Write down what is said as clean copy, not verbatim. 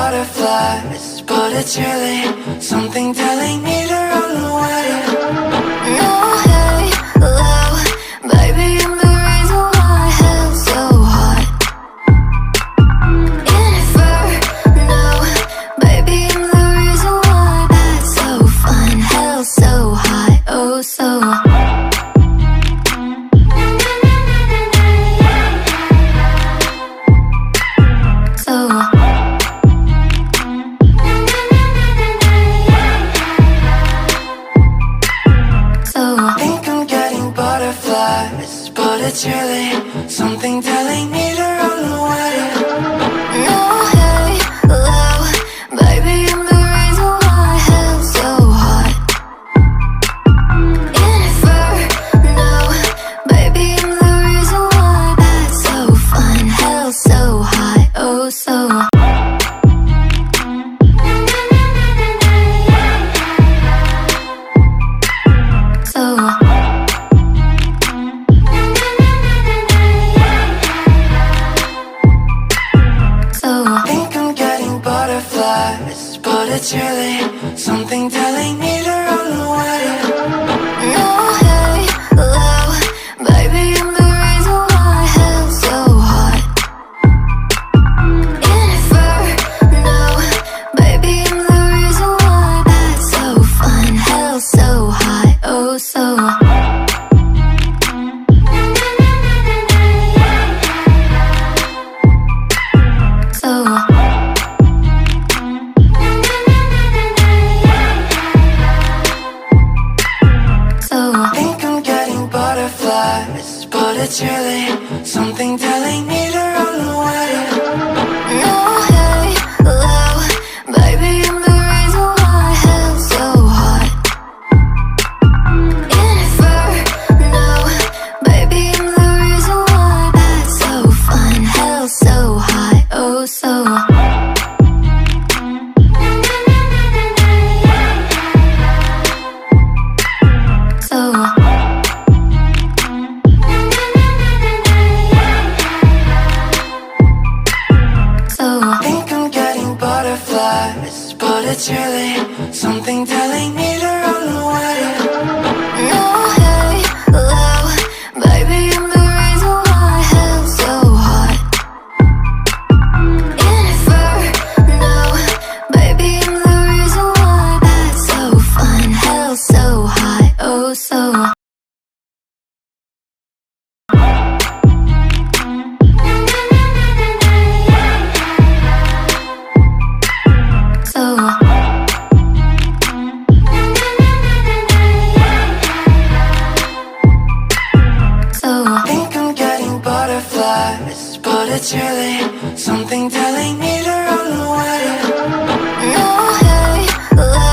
butterflies, but it's really something telling me to run away. No halo, baby, I'm the reason why hell's so hot. Inferno, baby, I'm the reason why that's so fun. Hell's so hot, oh so hot. But it's really something telling me to run away. No halo, baby, I'm the reason why hell's so hot. Inferno, baby, I'm the reason why that's so fun. Hell's so hot, oh so hot. But it's really something telling me to run away. No halo, baby, I'm the reason why hell's so hot. Inferno, baby, I'm the reason why that's so fun. Hell's so hot, oh so hot. But it's really something telling me to run away. No halo, baby, I'm the reason why hell's so hot. Inferno, baby, I'm the reason why that's so fun. Hell's so hot, oh so hot. But it's really something telling me to run away. No halo, baby, I'm the reason why hell's so hot. Inferno, baby, I'm the reason why that's so fun. Hell's so hot, oh so hot. But it's really something telling me to run away. No halo.